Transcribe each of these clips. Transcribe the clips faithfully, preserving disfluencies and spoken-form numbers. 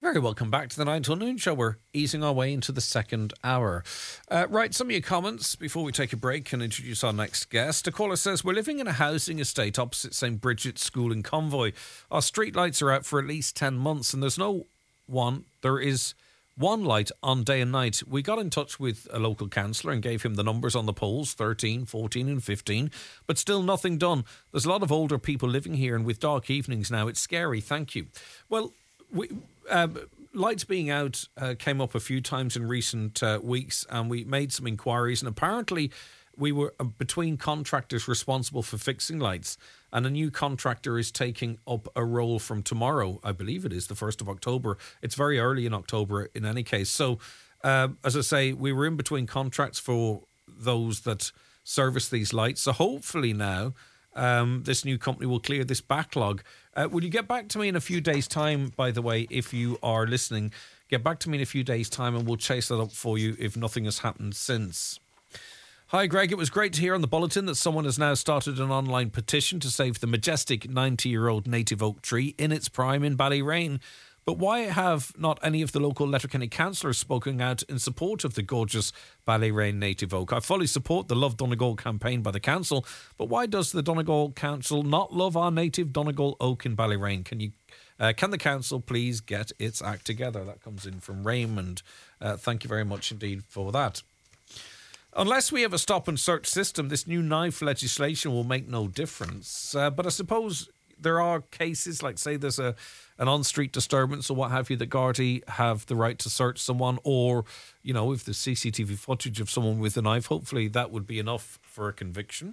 Very welcome back to the nine till noon show. We're easing our way into the second hour. Uh, right, some of your comments before we take a break and introduce our next guest. A caller says, we're living in a housing estate opposite Saint Bridget's School in Convoy. Our street lights are out for at least ten months and there's no one. There is one light on day and night. We got in touch with a local councillor and gave him the numbers on the poles, thirteen, fourteen and fifteen, but still nothing done. There's a lot of older people living here and with dark evenings now, it's scary. Thank you. Well, we... Uh, lights being out uh, came up a few times in recent uh, weeks, and we made some inquiries, and apparently we were uh, between contractors responsible for fixing lights, and a new contractor is taking up a role from tomorrow. I believe it is the first of October. It's very early in October in any case. So uh, as I say, we were in between contracts for those that service these lights. So hopefully now Um, this new company will clear this backlog. Uh, will you get back to me in a few days' time, by the way, if you are listening? Get back to me in a few days' time and we'll chase that up for you if nothing has happened since. Hi, Greg. It was great to hear on the bulletin that someone has now started an online petition to save the majestic ninety-year-old native oak tree in its prime in Ballyrain. But why have not any of the local Letterkenny councillors spoken out in support of the gorgeous Ballyrain native oak? I fully support the Love Donegal campaign by the council, but why does the Donegal council not love our native Donegal oak in Ballyrain? Can you, uh, can the council please get its act together? That comes in from Raymond. Uh, thank you very much indeed for that. Unless we have a stop and search system, this new knife legislation will make no difference. Uh, but I suppose there are cases, like say there's a an on-street disturbance or what have you, that Gardaí have the right to search someone, or, you know, if there's C C T V footage of someone with a knife, hopefully that would be enough for a conviction.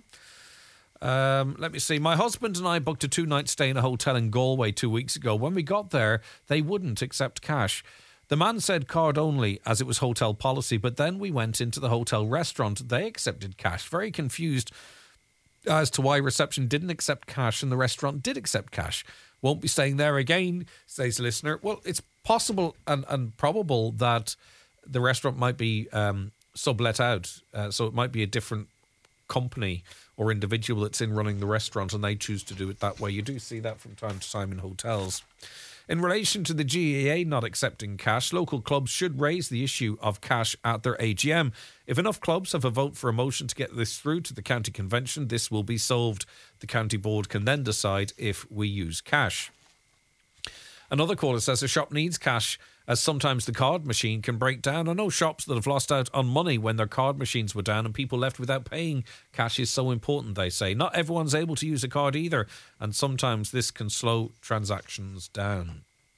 Um, let me see. My husband and I booked a two-night stay in a hotel in Galway two weeks ago. When we got there, they wouldn't accept cash. The man said card only, as it was hotel policy, but then we went into the hotel restaurant. They accepted cash. Very confused as to why reception didn't accept cash and the restaurant did accept cash. Won't be staying there again, says the listener. Well, it's possible and, and probable that the restaurant might be um, sublet out. Uh, so it might be a different company or individual that's in running the restaurant and they choose to do it that way. You do see that from time to time in hotels. In relation to the G A A not accepting cash, local clubs should raise the issue of cash at their A G M. If enough clubs have a vote for a motion to get this through to the county convention, this will be solved. The county board can then decide if we use cash. Another caller says a shop needs cash as sometimes the card machine can break down. I know shops that have lost out on money when their card machines were down and people left without paying. Cash is so important, they say. Not everyone's able to use a card either, and sometimes this can slow transactions down.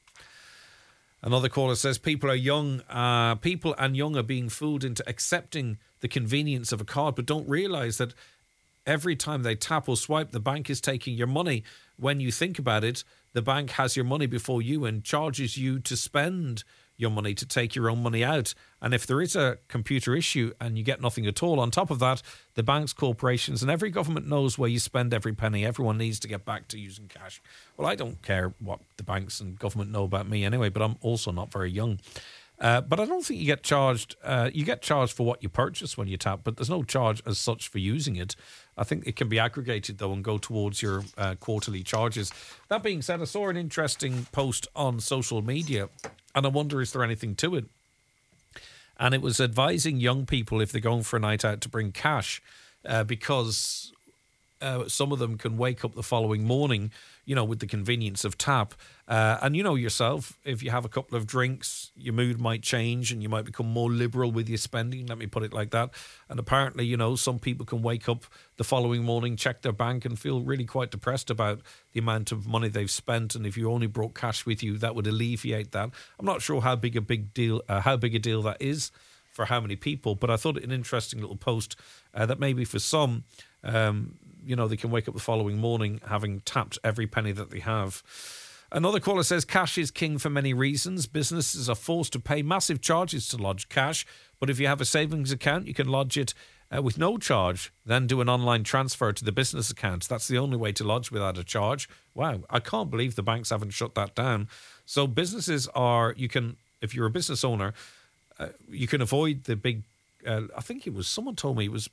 Another caller says people are young, uh, people and young are being fooled into accepting the convenience of a card, but don't realise that every time they tap or swipe, the bank is taking your money. When you think about it, the bank has your money before you and charges you to spend your money, to take your own money out. And if there is a computer issue and you get nothing at all, on top of that, the banks, corporations and every government knows where you spend every penny. Everyone needs to get back to using cash. Well, I don't care what the banks and government know about me anyway, but I'm also not very young. Uh, but I don't think you get charged. Uh, you get charged for what you purchase when you tap, but there's no charge as such for using it. I think it can be aggregated, though, and go towards your uh, quarterly charges. That being said, I saw an interesting post on social media, and I wonder, is there anything to it? And it was advising young people, if they're going for a night out, to bring cash, uh, because uh, some of them can wake up the following morning, you know, with the convenience of tap. Uh, and you know yourself, if you have a couple of drinks, your mood might change and you might become more liberal with your spending, let me put it like that. And apparently, you know, some people can wake up the following morning, check their bank and feel really quite depressed about the amount of money they've spent. And if you only brought cash with you, that would alleviate that. I'm not sure how big a big deal, uh, how big a deal that is for how many people, but I thought it an interesting little post uh, that maybe for some, um, you know, they can wake up the following morning having tapped every penny that they have. Another caller says cash is king for many reasons. Businesses are forced to pay massive charges to lodge cash, but if you have a savings account, you can lodge it uh, with no charge, then do an online transfer to the business account. That's the only way to lodge without a charge. Wow, I can't believe the banks haven't shut that down. So businesses are, you can, if you're a business owner, uh, you can avoid the big, uh, I think it was, someone told me it was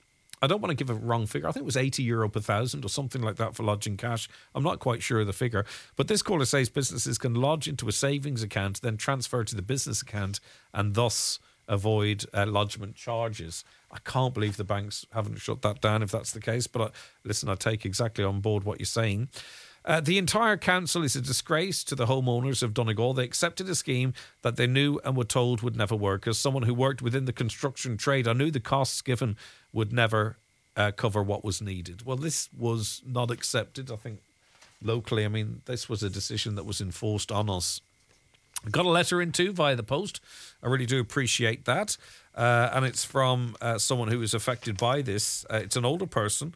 I don't want to give a wrong figure. I think it was eighty euro per thousand or something like that for lodging cash. I'm not quite sure of the figure. But this caller says businesses can lodge into a savings account, then transfer to the business account and thus avoid uh, lodgement charges. I can't believe the banks haven't shut that down if that's the case. But uh, listen, I take exactly on board what you're saying. Uh, the entire council is a disgrace to the homeowners of Donegal. They accepted a scheme that they knew and were told would never work. As someone who worked within the construction trade, I knew the costs given would never uh, cover what was needed. Well, this was not accepted, I think, locally. I mean, this was a decision that was enforced on us. I got a letter in too via the post. I really do appreciate that. Uh, and it's from uh, someone who was affected by this. Uh, it's an older person.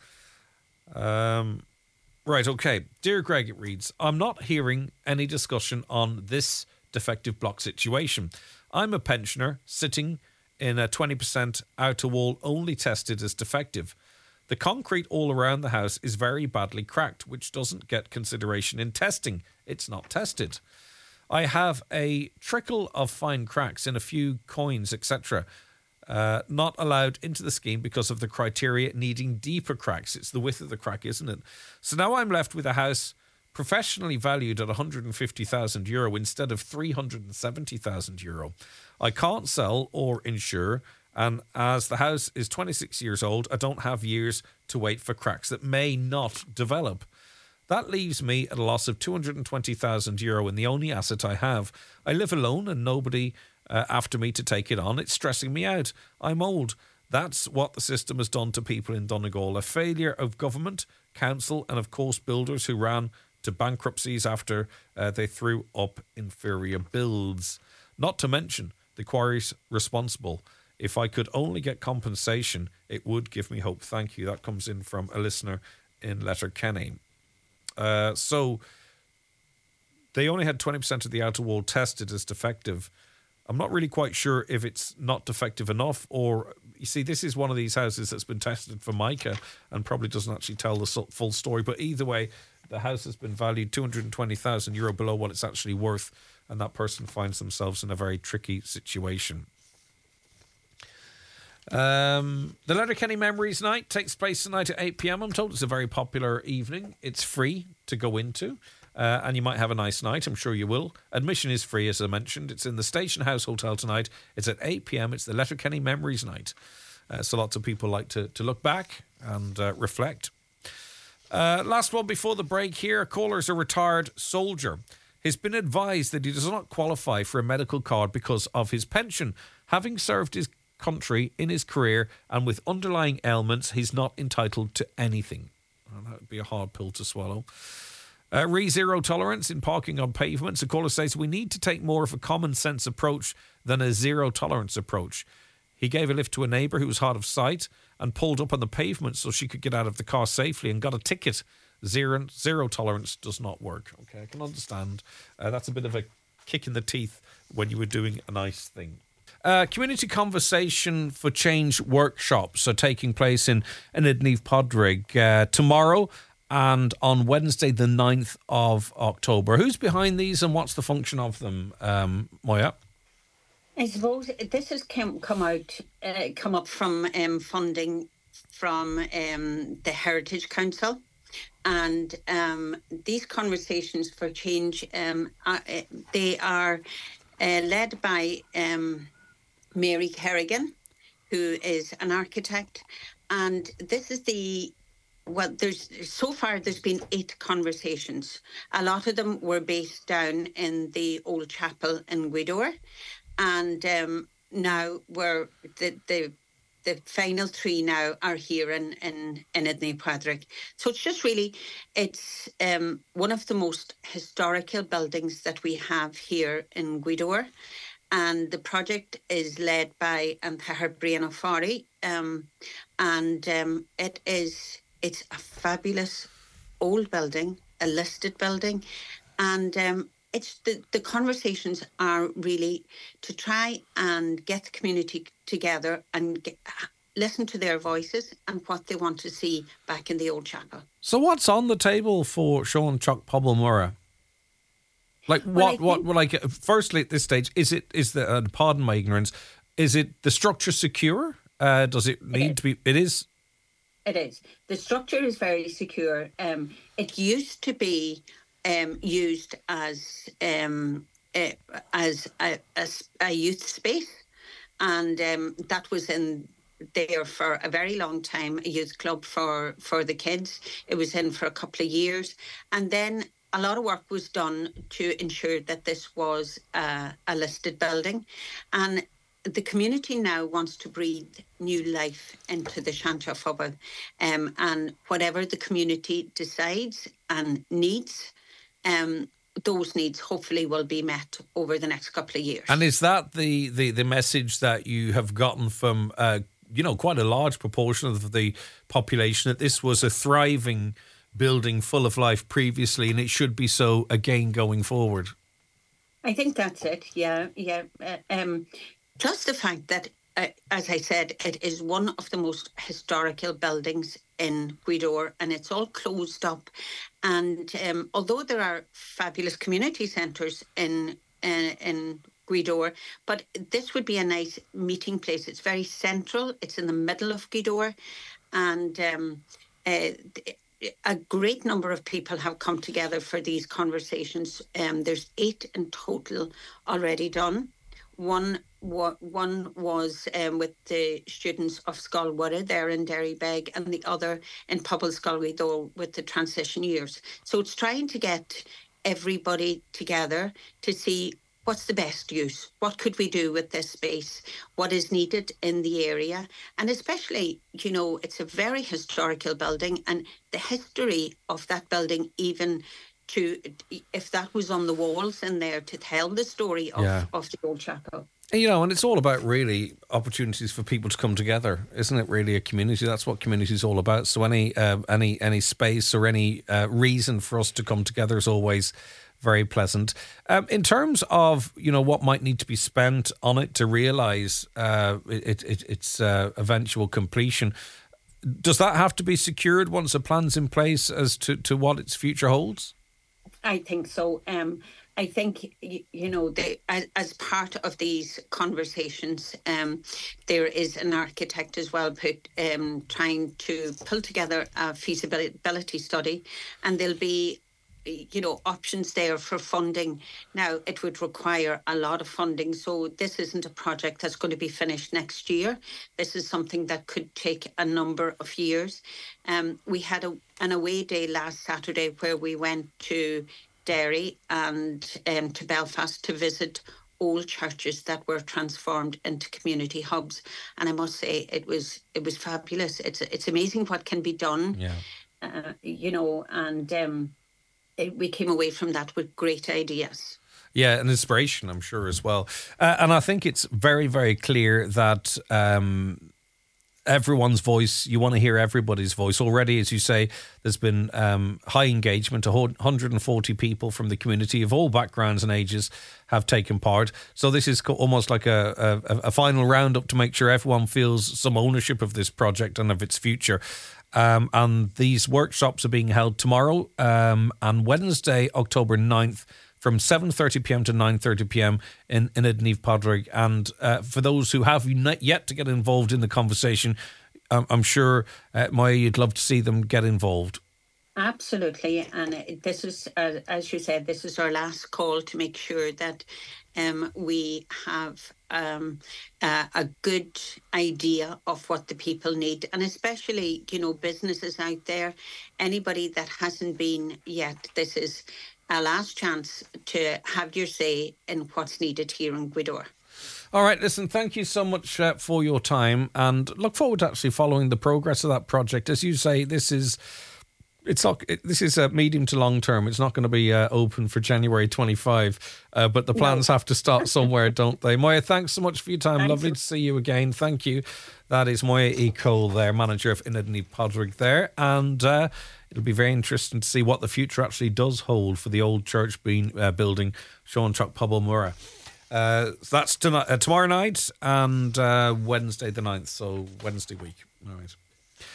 Um... Right, okay. Dear Greg, it reads, I'm not hearing any discussion on this defective block situation. I'm a pensioner sitting in a twenty percent outer wall only tested as defective. The concrete all around the house is very badly cracked, which doesn't get consideration in testing. It's not tested. I have a trickle of fine cracks in a few coins, et cetera. Uh, not allowed into the scheme because of the criteria needing deeper cracks. It's the width of the crack, isn't it? So now I'm left with a house professionally valued at one hundred fifty thousand euro instead of three hundred seventy thousand euro. I can't sell or insure, and as the house is twenty-six years old, I don't have years to wait for cracks that may not develop. That leaves me at a loss of two hundred twenty thousand euro in the only asset I have. I live alone and nobody Uh, after me to take it on. It's stressing me out. I'm old. That's what the system has done to people in Donegal. A failure of government, council, and of course builders who ran to bankruptcies after uh, they threw up inferior builds. Not to mention the quarries responsible. If I could only get compensation, it would give me hope. Thank you. That comes in from a listener in Letterkenny. Uh, so they only had twenty percent of the outer wall tested as defective. I'm not really quite sure if it's not defective enough, or you see, this is one of these houses that's been tested for mica and probably doesn't actually tell the full story. But either way, the house has been valued two hundred twenty thousand euro below what it's actually worth, and that person finds themselves in a very tricky situation. Um, the Letterkenny Memories Night takes place tonight at eight p.m. I'm told it's a very popular evening. It's free to go into. Uh, and you might have a nice night. I'm sure you will. Admission is free, as I mentioned. It's in the Station House Hotel tonight. It's at eight p.m. It's the Letterkenny Memories Night. Uh, so lots of people like to, to look back and uh, reflect. Uh, last one before the break here. A caller is a retired soldier. He's been advised that he does not qualify for a medical card because of his pension. Having served his country in his career and with underlying ailments, he's not entitled to anything. Well, that would be a hard pill to swallow. Uh, re zero tolerance in parking on pavements. The caller says we need to take more of a common sense approach than a zero tolerance approach. He gave a lift to a neighbour who was hard of sight and pulled up on the pavement so she could get out of the car safely and got a ticket. Zero, zero tolerance does not work. Okay, I can understand. Uh, that's a bit of a kick in the teeth when you were doing a nice thing. Uh, community Conversation for Change workshops are taking place in, in Idniv Podrig uh, tomorrow and on Wednesday, the ninth of October. Who's behind these and what's the function of them, um, Moya? I suppose this has come, come out, uh, come up from um, funding from um, the Heritage Council. And um, these Conversations for Change, um, are, uh, they are uh, led by um, Mary Kerrigan, who is an architect. And this is the Well, there's so far there's been eight conversations. A lot of them were based down in the old chapel in Gweedore, and um, now we're the the the final three now are here in in in Idniv Podrig. So it's just really it's um, one of the most historical buildings that we have here in Gweedore, and the project is led by Antahar Brian O'Farry, um, and um, it is. It's a fabulous old building, a listed building, and um, it's the, the conversations are really to try and get the community together and get, listen to their voices and what they want to see back in the old chapel. So what's on the table for Sean Chuck Pobble-Murrah? Like what, well, what, like, firstly at this stage, is it, is the, uh, pardon my ignorance, is it the structure secure? Uh, does it need it to be, it is... It is. The structure is very secure. Um, it used to be um, used as um, uh, as a, a, a youth space, and um, that was in there for a very long time, a youth club for for the kids. It was in for a couple of years, and then a lot of work was done to ensure that this was uh, a listed building, and the community now wants to breathe new life into the Seanchail Phobal, um, and whatever the community decides and needs, um, those needs hopefully will be met over the next couple of years. And is that the, the, the message that you have gotten from, uh, you know, quite a large proportion of the population, that this was a thriving building full of life previously and it should be so again going forward? I think that's it, yeah, yeah. Uh, um, plus the fact that, uh, as I said, it is one of the most historical buildings in Gweedore, and it's all closed up. And um, although there are fabulous community centres in uh, in Gweedore, but this would be a nice meeting place. It's very central. It's in the middle of Gweedore, and um, uh, a great number of people have come together for these conversations. Um, there's eight in total already done. One one was um, with the students of Skolwood there in Derrybeg, and the other in Pobble Skolweedore with the transition years. So it's trying to get everybody together to see what's the best use, what could we do with this space, what is needed in the area. And especially, you know, it's a very historical building, and the history of that building, even to if that was on the walls in there to tell the story of, yeah. of the old chapel. You know, and it's all about really opportunities for people to come together, isn't it? Really, a community. That's what community is all about. So any uh, any any space or any uh, reason for us to come together is always very pleasant. Um, in terms of, you know, what might need to be spent on it to realise uh, it, it, its uh, eventual completion, does that have to be secured once a plan's in place as to, to what its future holds? I think so. Um, I think, you, you know, they, as, as part of these conversations, um, there is an architect as well put um, trying to pull together a feasibility study, and there'll be, you know, options there for funding. Now, it would require a lot of funding, so this isn't a project that's going to be finished next year. This is something that could take a number of years. Um, we had a, an away day last Saturday where we went to Derry and um, to Belfast to visit old churches that were transformed into community hubs, and I must say it was it was fabulous. It's it's amazing what can be done. Yeah, uh, you know, and um, it, we came away from that with great ideas. Yeah, and inspiration, I'm sure, as well. Uh, and I think it's very, very clear that Um, everyone's voice, you want to hear everybody's voice. Already, as you say, there's been um, high engagement. one hundred forty people from the community of all backgrounds and ages have taken part. So this is almost like a, a, a final roundup to make sure everyone feels some ownership of this project and of its future. Um, and these workshops are being held tomorrow um, and Wednesday, October ninth, from seven thirty p.m. to nine thirty p.m. in, in Idniv Podrig. And uh, for those who have yet to get involved in the conversation, um, I'm sure, uh, Maya, you'd love to see them get involved. Absolutely. And this is, uh, as you said, this is our last call to make sure that um, we have um, uh, a good idea of what the people need. And especially, you know, businesses out there, anybody that hasn't been yet, this is a last chance to have your say in what's needed here in Gweedore. All right, listen, thank you so much uh, for your time, and look forward to actually following the progress of that project. As you say, this is it's not it, this is a medium to long term. It's not going to be uh, open for January twenty-five, uh, but the plans no. have to start somewhere, don't they? Moya, thanks so much for your time. Thanks. Lovely to see you again. Thank you. That is Moya E. Cole there, manager of Inadni Podrig there, and uh, it'll be very interesting to see what the future actually does hold for the old church being, uh, building, Seanchail Pobble Murrah. Uh, so that's tonight, uh, tomorrow night and uh, Wednesday the ninth, so Wednesday week. All right.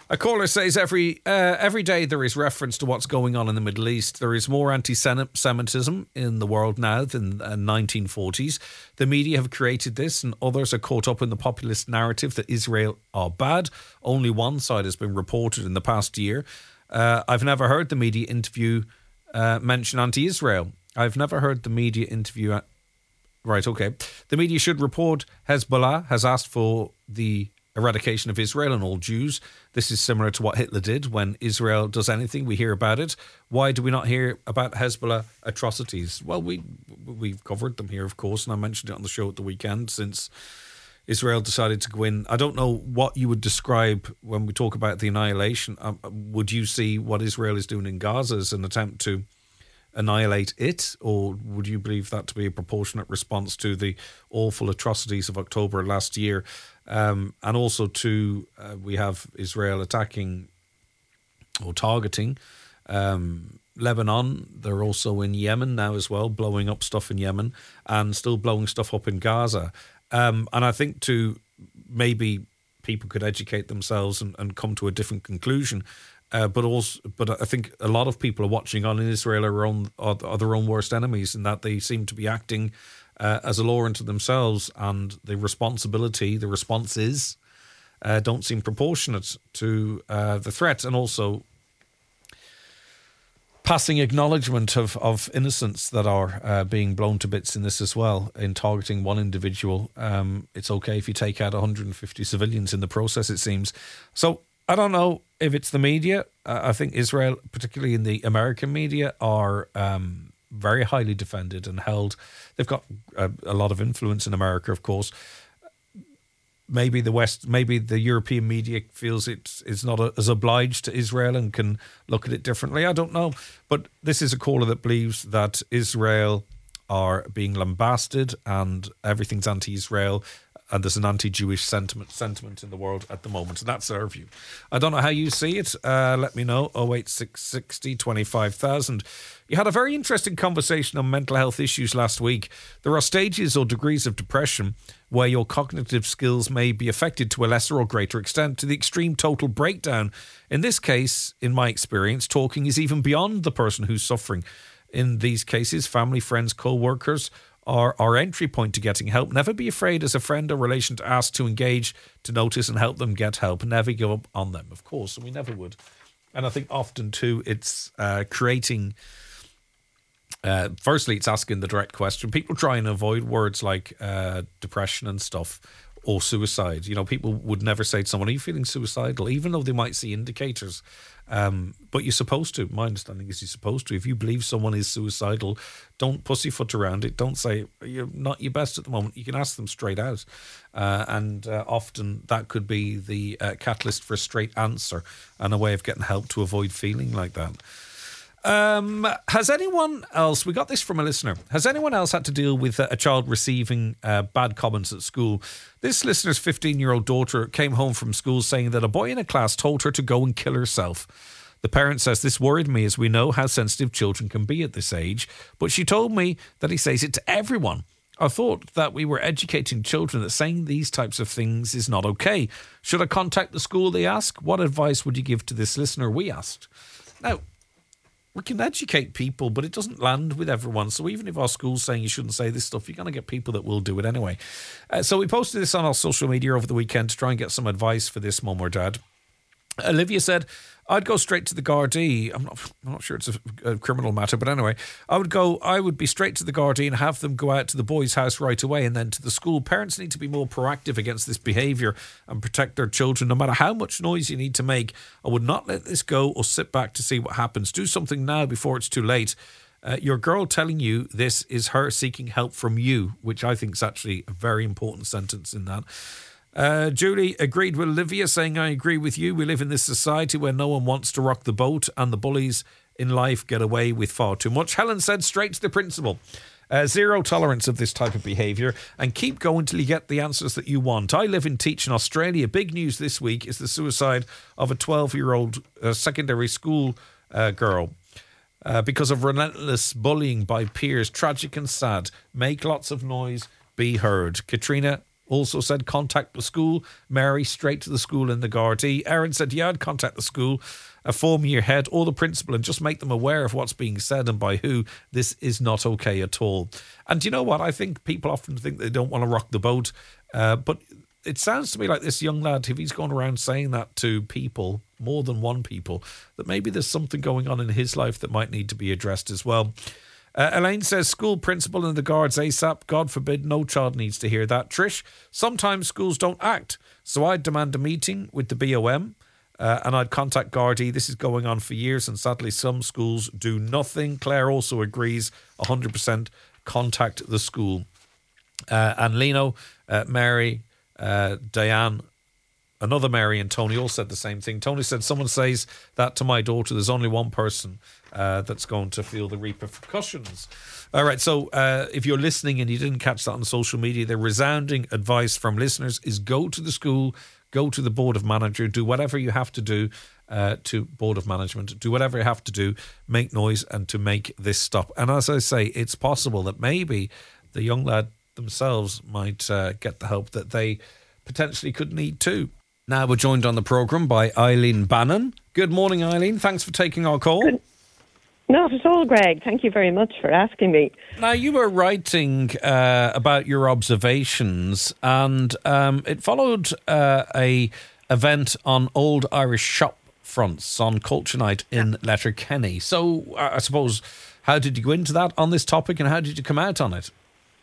A caller says every uh, every day there is reference to what's going on in the Middle East. There is more anti-Semitism in the world now than the nineteen forties. The media have created this, and others are caught up in the populist narrative that Israel are bad. Only one side has been reported in the past year. Uh, I've never heard the media interview uh, mention anti-Israel. I've never heard the media interview... Uh, right, okay. The media should report Hezbollah has asked for the eradication of Israel and all Jews. This is similar to what Hitler did. When Israel does anything, we hear about it. Why do we not hear about Hezbollah atrocities? Well, we, we've covered them here, of course, and I mentioned it on the show at the weekend since Israel decided to go in. I don't know what you would describe when we talk about the annihilation. Um, would you see what Israel is doing in Gaza as an attempt to annihilate it, or would you believe that to be a proportionate response to the awful atrocities of October last year? Um, and also to, uh, we have Israel attacking or targeting um, Lebanon. They're also in Yemen now as well, blowing up stuff in Yemen and still blowing stuff up in Gaza. Um, and I think to maybe people could educate themselves and, and come to a different conclusion. Uh, but also, but I think a lot of people are watching on in Israel are, own, are, are their own worst enemies, in that they seem to be acting uh, as a law unto themselves, and the responsibility, the responses, uh, don't seem proportionate to uh, the threat, and also passing acknowledgement of, of innocents that are uh, being blown to bits in this as well, in targeting one individual. Um, it's okay if you take out one hundred fifty civilians in the process, it seems. So I don't know if it's the media. Uh, I think Israel, particularly in the American media, are um, very highly defended and held. They've got a, a lot of influence in America, of course. Maybe the West, maybe the European media feels it's it's not a, as obliged to Israel and can look at it differently. I don't know. But this is a caller that believes that Israel are being lambasted and everything's anti-Israel, and there's an anti-Jewish sentiment sentiment in the world at the moment, and that's our view. I don't know how you see it. Uh, let me know. oh eight six six oh twenty-five thousand. You had a very interesting conversation on mental health issues last week. There are stages or degrees of depression where your cognitive skills may be affected to a lesser or greater extent, to the extreme total breakdown. In this case, in my experience, talking is even beyond the person who's suffering. In these cases, family, friends, co-workers are our entry point to getting help. Never be afraid as a friend or relation to ask to engage, to notice and help them get help. Never give up on them, of course, and we never would. And I think often too, it's uh, creating... Uh, firstly, it's asking the direct question. People try and avoid words like uh, depression and stuff, or suicide. You know, people would never say to someone, are you feeling suicidal? Even though they might see indicators. Um, but you're supposed to. My understanding is you're supposed to. If you believe someone is suicidal, don't pussyfoot around it. Don't say, you're not your best at the moment. You can ask them straight out. Uh, and uh, often that could be the uh, catalyst for a straight answer and a way of getting help to avoid feeling like that. Um, has anyone else, we got this from a listener, has anyone else had to deal with a child receiving uh, bad comments at school? This listener's fifteen-year-old daughter came home from school saying that a boy in a class told her to go and kill herself. The parent says, this worried me, as we know how sensitive children can be at this age, but she told me that he says it to everyone. I thought that we were educating children that saying these types of things is not okay. Should I contact the school, they ask? What advice would you give to this listener, we asked. Now, we can educate people, but it doesn't land with everyone. So even if our school's saying you shouldn't say this stuff, you're going to get people that will do it anyway. Uh, so we posted this on our social media over the weekend to try and get some advice for this mum or dad. Olivia said, I'd go straight to the Gardaí. I'm not, I'm not sure it's a, a criminal matter, but anyway, I would go, I would be straight to the Gardaí and have them go out to the boy's house right away and then to the school. Parents need to be more proactive against this behaviour and protect their children, no matter how much noise you need to make. I would not let this go or sit back to see what happens. Do something now before it's too late. Uh, your girl telling you this is her seeking help from you, which I think is actually a very important sentence in that. Uh, Julie agreed with Olivia, saying, I agree with you. We live in this society where no one wants to rock the boat and the bullies in life get away with far too much. Helen said, straight to the principal. Uh, zero tolerance of this type of behaviour and keep going till you get the answers that you want. I live and teach in Australia. Big news this week is the suicide of a twelve-year-old uh, secondary school uh, girl. Uh, because of relentless bullying by peers. Tragic and sad. Make lots of noise. Be heard. Katrina also said contact the school. Mary, straight to the school in the Gardaí. Erin said, yeah, I'd contact the school, a form year head or the principal and just make them aware of what's being said and by who. This is not okay at all. And you know what? I think people often think they don't want to rock the boat. Uh, but it sounds to me like this young lad, if he's gone around saying that to people, more than one people, that maybe there's something going on in his life that might need to be addressed as well. Uh, Elaine says, school principal and the guards ASAP. God forbid, no child needs to hear that. Trish, sometimes schools don't act. So I'd demand a meeting with the B O M uh, and I'd contact Gardaí. This is going on for years and sadly some schools do nothing. Claire also agrees one hundred percent contact the school. Uh, and Lino, uh, Mary, uh, Diane, another Mary and Tony all said the same thing. Tony said, someone says that to my daughter, there's only one person uh, that's going to feel the repercussions. All right, so uh, if you're listening and you didn't catch that on social media, the resounding advice from listeners is go to the school, go to the board of manager, do whatever you have to do uh, to board of management, do whatever you have to do, make noise and to make this stop. And as I say, it's possible that maybe the young lad themselves might uh, get the help that they potentially could need too. Now we're joined on the programme by Eileen Bannon. Good morning, Eileen. Thanks for taking our call. Good. Not at all, Greg. Thank you very much for asking me. Now, you were writing uh, about your observations and um, it followed uh, a event on Old Irish Shop Fronts on Culture Night in Letterkenny. So, uh, I suppose, how did you go into that on this topic and how did you come out on it?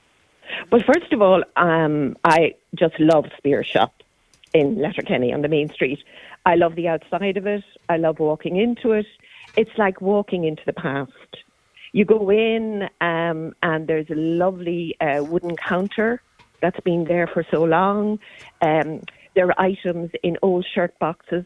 Well, first of all, um, I just love Spear Shop in Letterkenny on the main street. I love the outside of it. I love walking into it. It's like walking into the past. You go in um, and there's a lovely uh, wooden counter that's been there for so long. Um, there are items in old shirt boxes.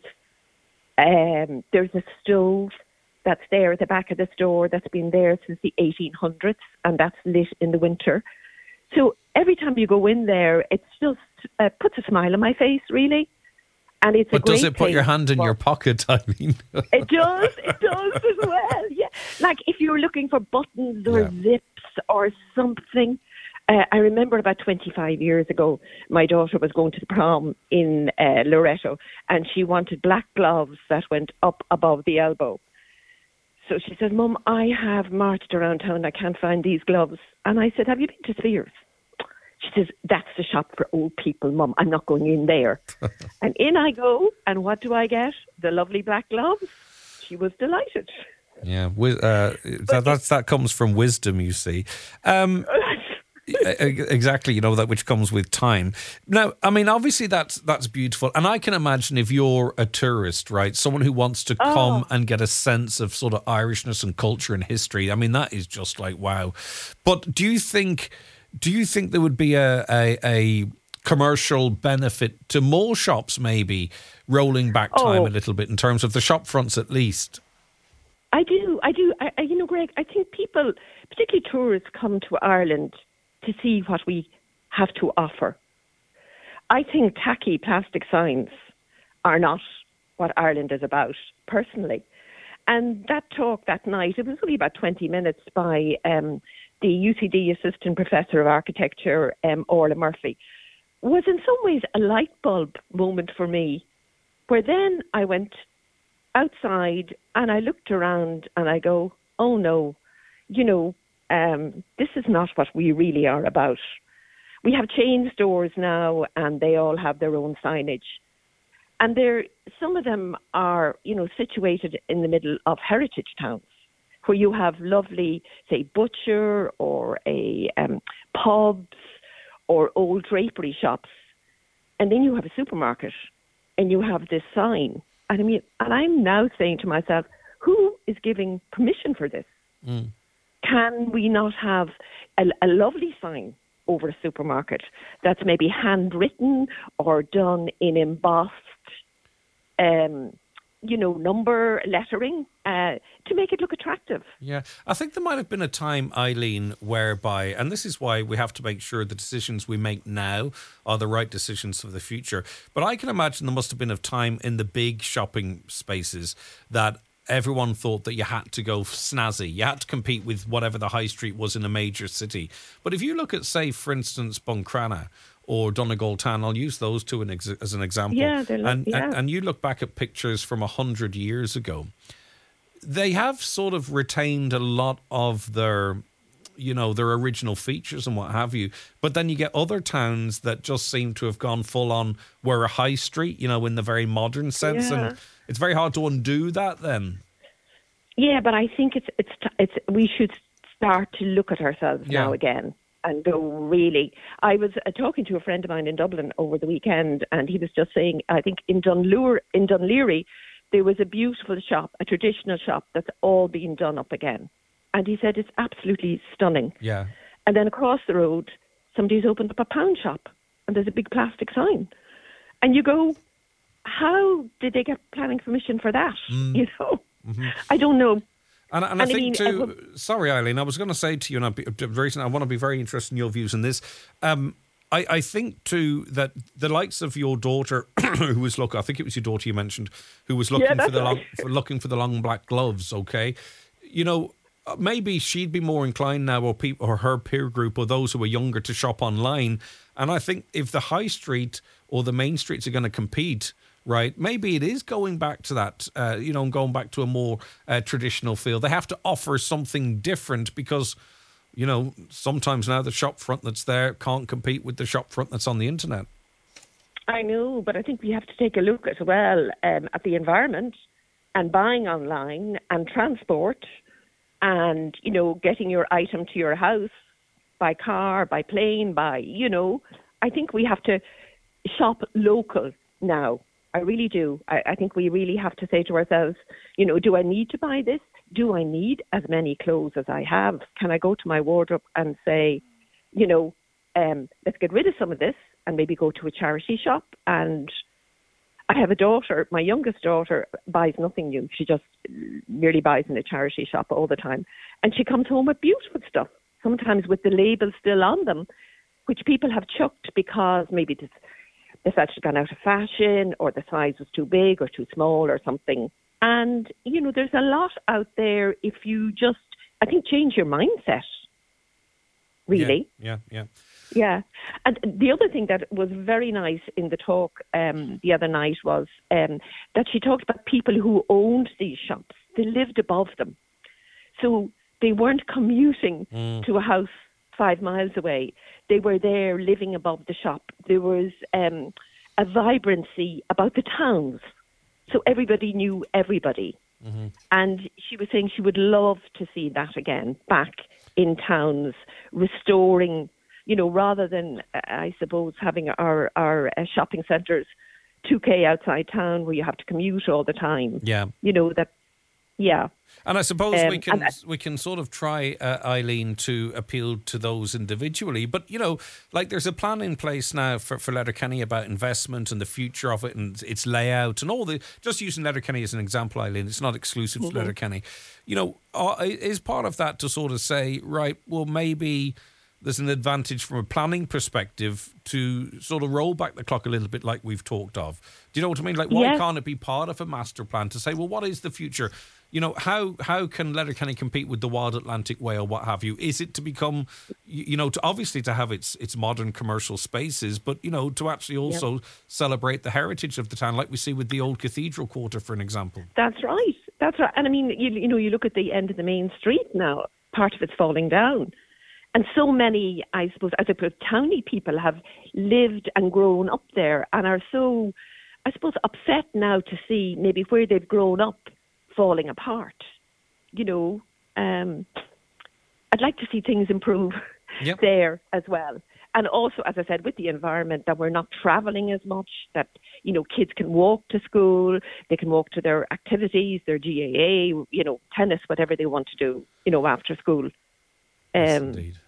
Um, there's a stove that's there at the back of the store that's been there since the eighteen hundreds and that's lit in the winter. So every time you go in there, it just uh, puts a smile on my face, really. And it's but a great does it put your hand in for, your pocket, I mean? It does, it does as well, yeah. Like if you're looking for buttons or yeah. zips or something. Uh, I remember about twenty-five years ago, my daughter was going to the prom in uh, Loreto and she wanted black gloves that went up above the elbow. So she said, Mum, I have marched around town, I can't find these gloves. And I said, have you been to Spears? She says, that's the shop for old people, Mum. I'm not going in there. And in I go, and what do I get? The lovely black gloves. She was delighted. Yeah, uh, that, that's, that comes from wisdom, you see. Um, exactly, you know, that which comes with time. Now, I mean, obviously that's that's beautiful. And I can imagine if you're a tourist, right, someone who wants to oh. come and get a sense of sort of Irishness and culture and history, I mean, that is just like, wow. But do you think... Do you think there would be a, a, a commercial benefit to more shops maybe rolling back time oh. a little bit in terms of the shop fronts at least? I do, I do. I, I, you know, Greg, I think people, particularly tourists, come to Ireland to see what we have to offer. I think tacky plastic signs are not what Ireland is about, personally. And that talk that night, it was only about twenty minutes by... Um, the U C D Assistant Professor of Architecture, um, Orla Murphy, was in some ways a light bulb moment for me, where then I went outside and I looked around and I go, oh no, you know, um, this is not what we really are about. We have chain stores now and they all have their own signage. And there, some of them are, you know, situated in the middle of heritage towns, where you have lovely, say, butcher or a um, pubs or old drapery shops. And then you have a supermarket and you have this sign. And I mean, and I'm now saying to myself, who is giving permission for this? Mm. Can we not have a, a lovely sign over a supermarket that's maybe handwritten or done in embossed um you know, number lettering uh, to make it look attractive. Yeah, I think there might have been a time, Eileen, whereby, and this is why we have to make sure the decisions we make now are the right decisions for the future. But I can imagine there must have been a time in the big shopping spaces that everyone thought that you had to go snazzy. You had to compete with whatever the high street was in a major city. But if you look at, say, for instance, Buncrana or Donegal Town. I'll use those two an ex- as an example. Yeah, they're like, and, yeah. and and you look back at pictures from a hundred years ago. They have sort of retained a lot of their, you know, their original features and what have you. But then you get other towns that just seem to have gone full on, were a high street, you know, in the very modern sense, Yeah. and it's very hard to undo that then. Yeah, but I think it's it's it's we should start to look at ourselves Yeah. now again and go, really. I was uh, talking to a friend of mine in Dublin over the weekend, and he was just saying, I think in Dunleary, in Dunleary, there was a beautiful shop, a traditional shop that's all being done up again. And he said it's absolutely stunning. Yeah. And then across the road, somebody's opened up a pound shop, and there's a big plastic sign. And you go, how did they get planning permission for that? Mm. You know, Mm-hmm. I don't know. And, and I And I think mean, too, uh, sorry, Eileen, I was going to say to you, and I'd be, the reason I want to be very interested in your views on this. Um, I, I think too that the likes of your daughter, who was looking, I think it was your daughter you mentioned, who was looking Yeah, for that's the long, right. for looking for the long black gloves. Okay, you know, maybe she'd be more inclined now, or people, or her peer group, or those who are younger, to shop online. And I think if the high street or the main streets are going to compete, right, maybe it is going back to that, uh, you know, and going back to a more uh, traditional feel. They have to offer something different because, you know, sometimes now the shop front that's there can't compete with the shop front that's on the internet. I know, but I think we have to take a look as well um, at the environment and buying online and transport and, you know, getting your item to your house by car, by plane, by, you know, I think we have to shop local now. I really do. I, I think we really have to say to ourselves, you know, do I need to buy this? Do I need as many clothes as I have? Can I go to my wardrobe and say, you know, um, let's get rid of some of this and maybe go to a charity shop? And I have a daughter, my youngest daughter buys nothing new. She just nearly buys in a charity shop all the time. And she comes home with beautiful stuff, sometimes with the label still on them, which people have chucked because maybe this, they felt it had gone out of fashion, or the size was too big or too small or something. And, you know, there's a lot out there if you just, I think, change your mindset, really. Yeah, yeah. Yeah. And the other thing that was very nice in the talk um, the other night was um, that she talked about people who owned these shops. They lived above them. So they weren't commuting Mm. to a house five miles away. They were there living above the shop. There was um, a vibrancy about the towns. So everybody knew everybody. Mm-hmm. And she was saying she would love to see that again, back in towns, restoring, you know, rather than, uh, I suppose, having our, our uh, shopping centres two K outside town where you have to commute all the time. Yeah. You know, that, yeah. And I suppose Um, we can and I- we can sort of try, uh, Eileen, to appeal to those individually. But, you know, like there's a plan in place now for, for Letterkenny about investment and the future of it and its layout and all the, just using Letterkenny as an example, Eileen, it's not exclusive Mm-hmm. to Letterkenny. You know, uh, is part of that to sort of say, right, well, maybe there's an advantage from a planning perspective to sort of roll back the clock a little bit like we've talked of. Do you know what I mean? Like, why Yes. can't it be part of a master plan to say, well, what is the future? You know, how how can Letterkenny compete with the Wild Atlantic Way or what have you? Is it to become, you, you know, to obviously to have its its modern commercial spaces, but, you know, to actually also celebrate the heritage of the town, like we see with the old Cathedral Quarter, for an example? That's right. That's right. And I mean, you, you know, you look at the end of the main street now, part of it's falling down. And so many, I suppose, as I put, towny people have lived and grown up there and are so, I suppose, upset now to see maybe where they've grown up falling apart. You know, um, I'd like to see things improve Yep. there as well. And also, as I said, with the environment, that we're not travelling as much, that, you know, kids can walk to school, they can walk to their activities, their G A A, you know, tennis, whatever they want to do, you know, after school. Yes, Um, indeed.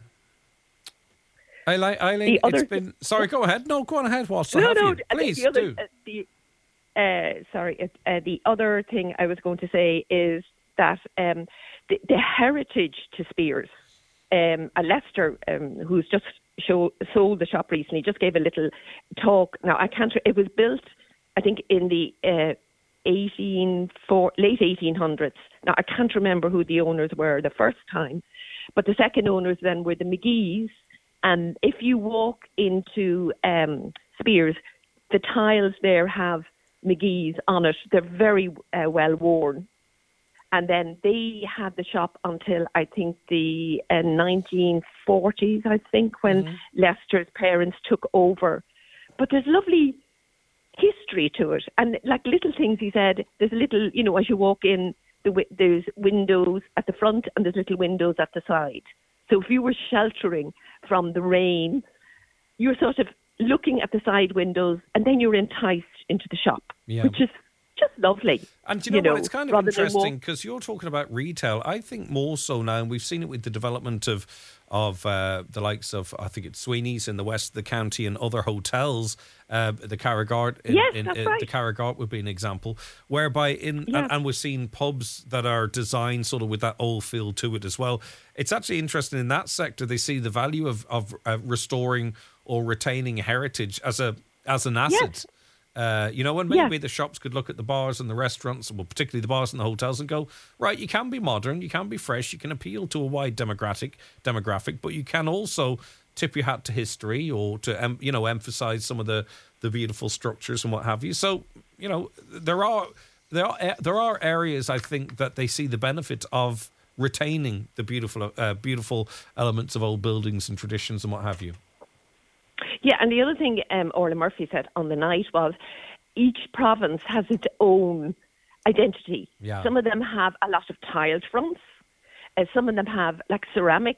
Eileen, Eileen the other it's been... Sorry, go ahead. No, go on ahead, whilst I no, have no. you. I think Please, the other, do. uh, the, uh, sorry, it, uh, the other thing I was going to say is that um, the, the heritage to Spears, um, a Lester um, who's just show, sold the shop recently, just gave a little talk. Now, I can't. It was built, I think, in the uh, eighteen for, late eighteen hundreds. Now, I can't remember who the owners were the first time, but the second owners then were the McGees. And if you walk into um, Spears, the tiles there have McGee's on it. They're very uh, well worn. And then they had the shop until, I think, the uh, nineteen forties, I think, when mm-hmm. Leicester's parents took over. But there's lovely history to it. And like little things, he said, there's a little, you know, as you walk in, the, there's windows at the front and there's little windows at the side. So if you were sheltering from the rain, you're sort of looking at the side windows and then you're enticed into the shop, yeah. which is just lovely. And you know, you know what, it's kind of interesting because you're talking about retail. I think more so now, and we've seen it with the development of of uh, the likes of, I think it's Sweeney's in the west of the county and other hotels, uh, the Carragart, in, yes, in, that's in, right. the Carragart would be an example, whereby in, yeah. and, and we're seeing pubs that are designed sort of with that old feel to it as well. It's actually interesting in that sector, they see the value of, of uh, restoring or retaining heritage as a as an asset. Yes. Uh, you know, and maybe yeah. the shops could look at the bars and the restaurants, well, particularly the bars and the hotels, and go, right, you can be modern, you can be fresh, you can appeal to a wide demographic, demographic, but you can also tip your hat to history or to, um, you know, emphasize some of the, the beautiful structures and what have you. So, you know, there are there are there are areas I think that they see the benefit of retaining the beautiful uh, beautiful elements of old buildings and traditions and what have you. Yeah, and the other thing um, Orla Murphy said on the night was each province has its own identity. Yeah. Some of them have a lot of tiled fronts. Uh, some of them have like ceramic,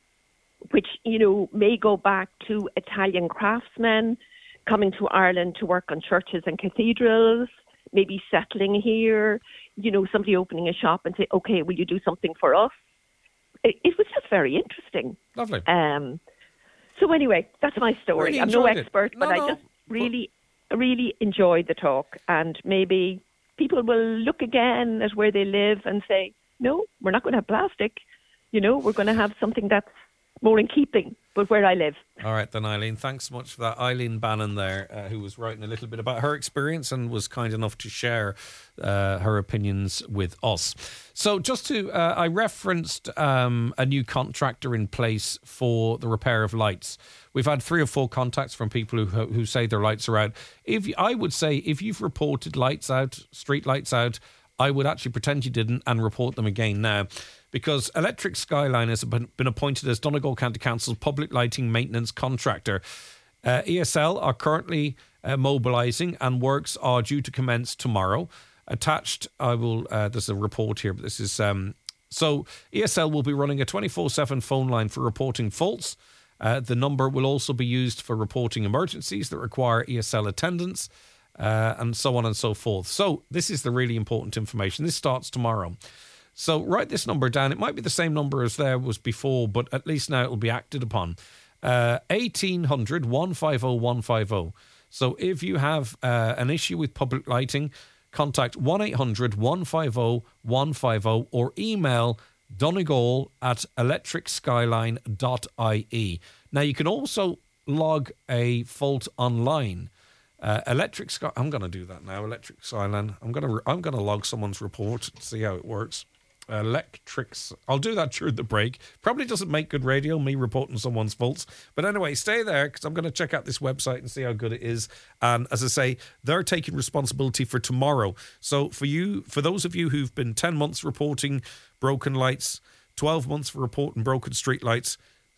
which, you know, may go back to Italian craftsmen coming to Ireland to work on churches and cathedrals, maybe settling here, you know, somebody opening a shop and say, okay, will you do something for us? It, it was just very interesting. Lovely. Um So anyway, that's my story. Really I'm no enjoyed it. expert, No, but no. I just really, really enjoyed the talk. And maybe people will look again at where they live and say, no, we're not going to have plastic. You know, we're going to have something that's more in keeping with where I live. All right, then, Eileen. Thanks so much for that. Eileen Bannon there, uh, who was writing a little bit about her experience and was kind enough to share uh, her opinions with us. So just to, uh, I referenced um, a new contractor in place for the repair of lights. We've had three or four contacts from people who who say their lights are out. If I would say if you've reported lights out, street lights out, I would actually pretend you didn't and report them again now. Because Electric Skyline has been, been appointed as Donegal County Council's public lighting maintenance contractor. Uh, E S L are currently uh, mobilising and works are due to commence tomorrow. Attached, I will, uh, there's a report here, but this is, um, so E S L will be running a twenty-four seven phone line for reporting faults. Uh, the number will also be used for reporting emergencies that require E S L attendance, uh, and so on and so forth. So this is the really important information. This starts tomorrow. So write this number down. It might be the same number as there was before, but at least now it will be acted upon. Uh, eighteen hundred, one five oh, one five oh. So if you have uh, an issue with public lighting, contact one eight hundred, one five oh, one five oh or email Donegal at electric skyline dot I E. Now you can also log a fault online. Uh, Electric Sky. I'm going to do that now. Electric Skyline. I'm going to. I'm going to log someone's report. See how it works. Electrics. I'll do that during the break. Probably doesn't make good radio, me reporting someone's faults. But anyway, stay there because I'm going to check out this website and see how good it is. And as I say, they're taking responsibility for tomorrow. So for you, for those of you who've been ten months reporting broken lights, twelve months for reporting broken street lights,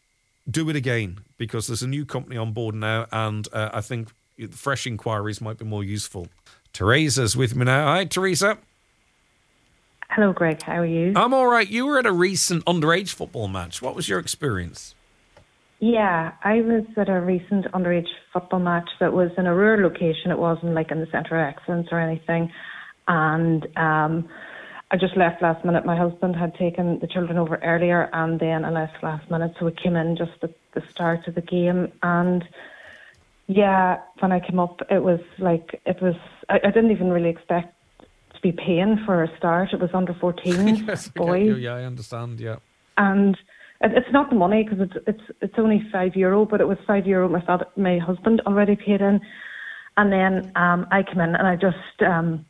do it again because there's a new company on board now, and uh, I think fresh inquiries might be more useful. Teresa's with me now. Hi, Teresa. Hello, Greg. How are you? I'm all right. You were at a recent underage football match. What was your experience? Yeah, I was at a recent underage football match that was in a rural location. It wasn't like in the centre of excellence or anything. And um, I just left last minute. My husband had taken the children over earlier, and then I left last minute. So we came in just at the start of the game. And yeah, when I came up, it was like, it was, I, I didn't even really expect to be paying for a start. It was under fourteen yes, boys. Yeah, I understand, yeah. And it, it's not the money because it's it's it's only five euro, but it was five euro my father, my husband already paid in. And then um, I came in and I just, um,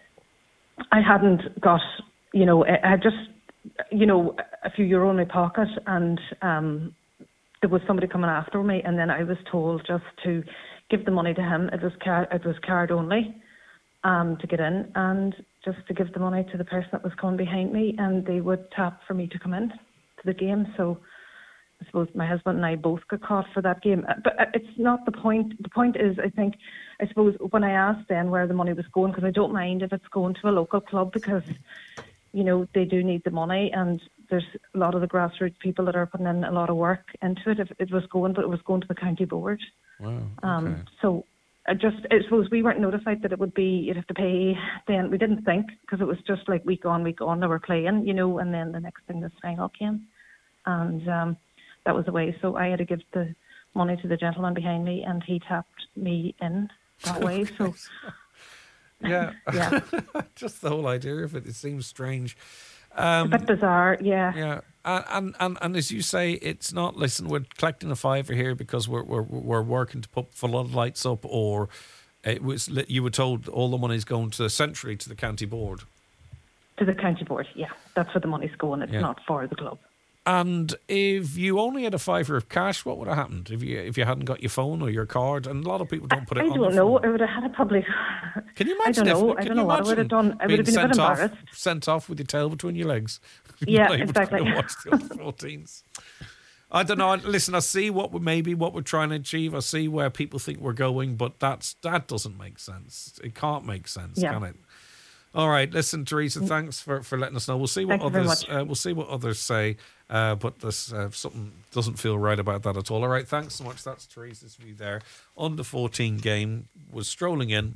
I hadn't got, you know, I had just, you know, a few euro in my pocket, and um, there was somebody coming after me, and then I was told just to give the money to him. It was car- it was card only um, to get in, and just to give the money to the person that was coming behind me, and they would tap for me to come in to the game. So I suppose my husband and I both got caught for that game. But it's not the point. The point is, I think, I suppose when I asked then where the money was going, because I don't mind if it's going to a local club, because, you know, they do need the money, and there's a lot of the grassroots people that are putting in a lot of work into it. If it was going, but it was going to the county board. Wow. Okay. Um, so I just, I suppose we weren't notified that it would be, you'd have to pay then. We didn't think, because it was just like week on, week on, they were playing, you know, and then the next thing, this final came. And um, that was the way. So I had to give the money to the gentleman behind me, and he tapped me in that way. So yeah. yeah. Just the whole idea of it, it seems strange. Um, a bit bizarre, yeah. Yeah, and, and and and as you say, it's not. Listen, we're collecting a fiver here because we're we're we're working to put floodlights up, or it was you were told all the money's going to centrally to the county board. To the county board, yeah, that's where the money's going. It's yeah. not for the club. And if you only had a fiver of cash, what would have happened if you if you hadn't got your phone or your card? And a lot of people don't put it I on. I don't know. I would have had it probably. Can you imagine? I don't know. If, I don't know what I would have done. I would have been a bit embarrassed. Off, sent off with your tail between your legs. Yeah, exactly. Watch the under fourteens. I don't know. Listen, I see what we maybe what we're trying to achieve. I see where people think we're going, but that's that doesn't make sense. It can't make sense, yeah. can it? All right, listen, Teresa. Thanks for, for letting us know. We'll see what Thank others uh, we'll see what others say. Uh, but this uh, something doesn't feel right about that at all. All right, thanks so much. That's Teresa's view there. Under fourteen game was strolling in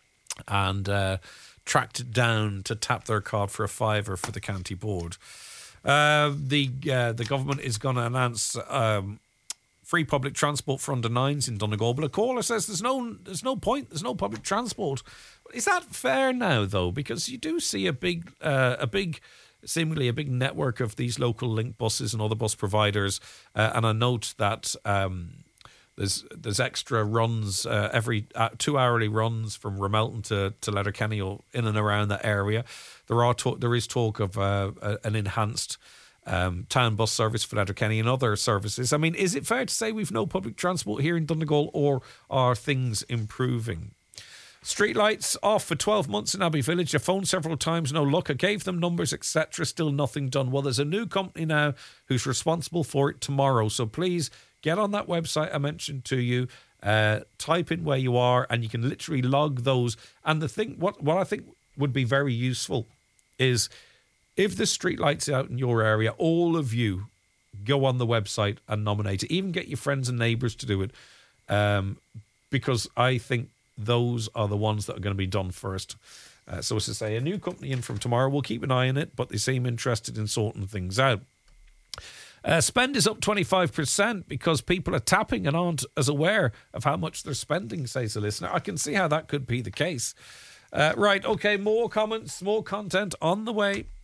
and uh, tracked down to tap their card for a fiver for the county board. Uh, the uh, the government is going to announce um, free public transport for under nines in Donegal. But a caller says there's no there's no point. There's no public transport. Is that fair now though? Because you do see a big uh, a big. seemingly a big network of these local link buses and other bus providers. Uh, and I note that um, there's there's extra runs, uh, every uh, two hourly runs from Ramelton to, to Letterkenny or in and around that area. There are talk, there is talk of uh, a, an enhanced um, town bus service for Letterkenny and other services. I mean, is it fair to say we've no public transport here in Donegal, or are things improving? Streetlights off for twelve months in Abbey Village. I phoned several times, no luck. I gave them numbers, et cetera. Still nothing done. Well, there's a new company now who's responsible for it tomorrow. So please get on that website I mentioned to you. Uh, type in where you are, and you can literally log those. And the thing, what what I think would be very useful is if the streetlights out in your area, all of you go on the website and nominate it. Even get your friends and neighbours to do it, um, because I think those are the ones that are going to be done first. Uh, so as to say, a new company in from tomorrow. We'll keep an eye on it, but they seem interested in sorting things out. Uh, spend is up twenty-five percent because people are tapping and aren't as aware of how much they're spending, says a listener. I can see how that could be the case. Uh, right, okay, more comments, more content on the way.